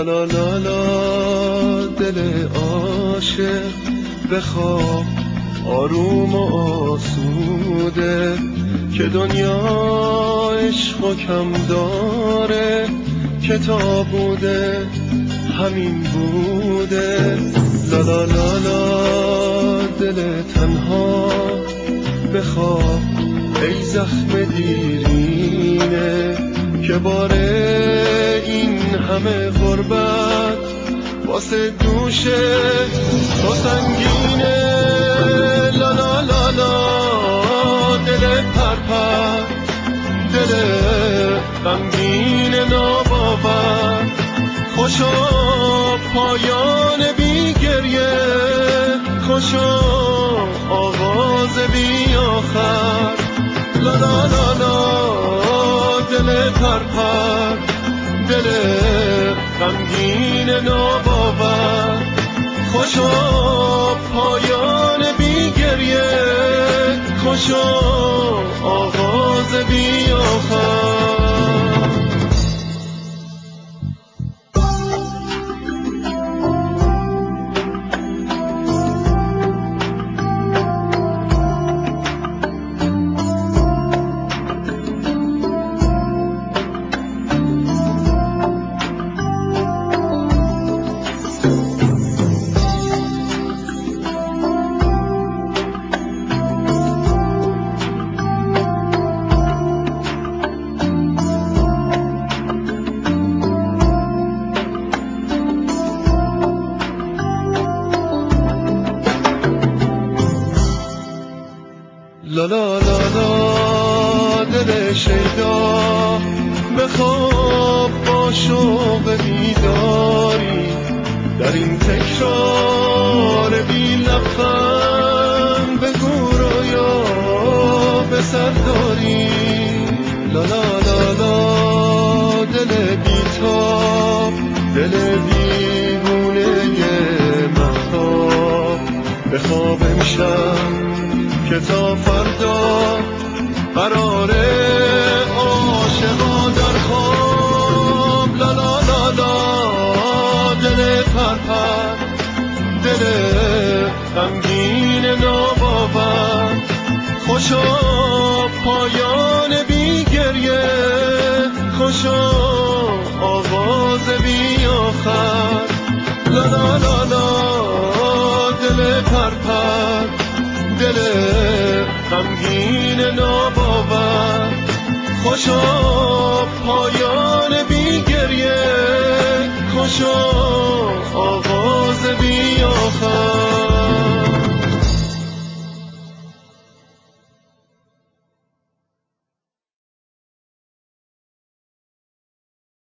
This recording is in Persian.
لا لا لا دل عاشق بخواب آروم و آسوده که دنیا عشق و کم داره کتاب بوده همین بوده لا لا لا لا دل تنها بخواب ای زخم دیرینه که باره این همه غربت واسه دوشه تو سنگینه لا لا لا لا دل پرپر دل غمگین ناباور خوشا پایان بی گریه خوشا آغاز بی آخر لا لا لا لا دل پرپر دل غمگین ناباور خوشا پایان بی گریه خوشا آغاز بی آخر لا لا لا لا دل شیدا بخواب با شوق بیداری در این تکرار بی لبخند بگو رویا به سر داری لا لا لا لا دل بیتاب دل دیوونه مهتاب بخواب امشب که تا فردا قراره عاشقا در خواب لا لا لا لا دل پرپر دل غمگین ناباور خوشا پایان بی گریه خوشا آغاز بی آخر لا لا لا لا دل پرپر دل غمگین ناباور